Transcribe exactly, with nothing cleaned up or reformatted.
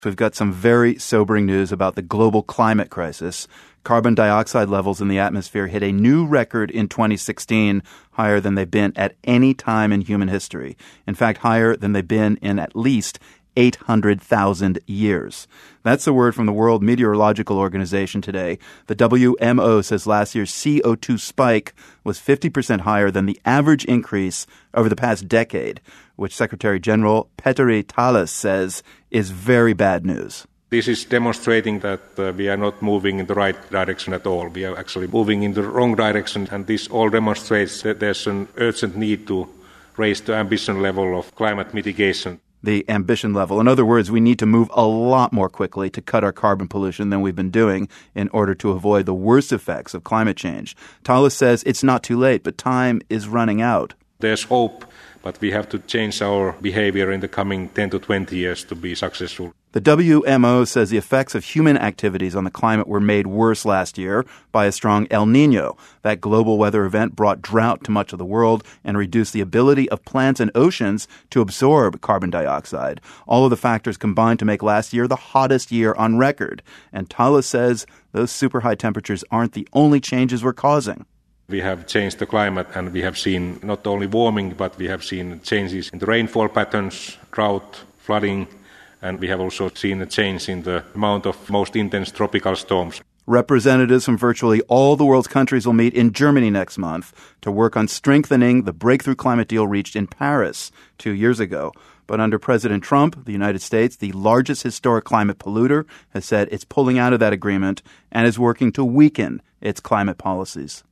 We've got some very sobering news about the global climate crisis. Carbon dioxide levels in the atmosphere hit a new record in twenty sixteen, higher than they've been at any time in human history. In fact, higher than they've been in at least eight hundred thousand years. That's the word from the World Meteorological Organization today. The W M O says last year's C O two spike was fifty percent higher than the average increase over the past decade, which Secretary General Petteri Taalas says is very bad news. This is demonstrating that uh, we are not moving in the right direction at all. We are actually moving in the wrong direction, and this all demonstrates that there's an urgent need to raise the ambition level of climate mitigation. The ambition level. In other words, we need to move a lot more quickly to cut our carbon pollution than we've been doing in order to avoid the worst effects of climate change. Taalas says it's not too late, but time is running out. There's hope, but we have to change our behavior in the coming ten to twenty years to be successful. The W M O says the effects of human activities on the climate were made worse last year by a strong El Niño. That global weather event brought drought to much of the world and reduced the ability of plants and oceans to absorb carbon dioxide. All of the factors combined to make last year the hottest year on record. And Taalas says those super high temperatures aren't the only changes we're causing. We have changed the climate, and we have seen not only warming, but we have seen changes in the rainfall patterns, drought, flooding, and we have also seen a change in the amount of most intense tropical storms. Representatives from virtually all the world's countries will meet in Germany next month to work on strengthening the breakthrough climate deal reached in Paris two years ago. But under President Trump, the United States, the largest historic climate polluter, has said it's pulling out of that agreement and is working to weaken its climate policies.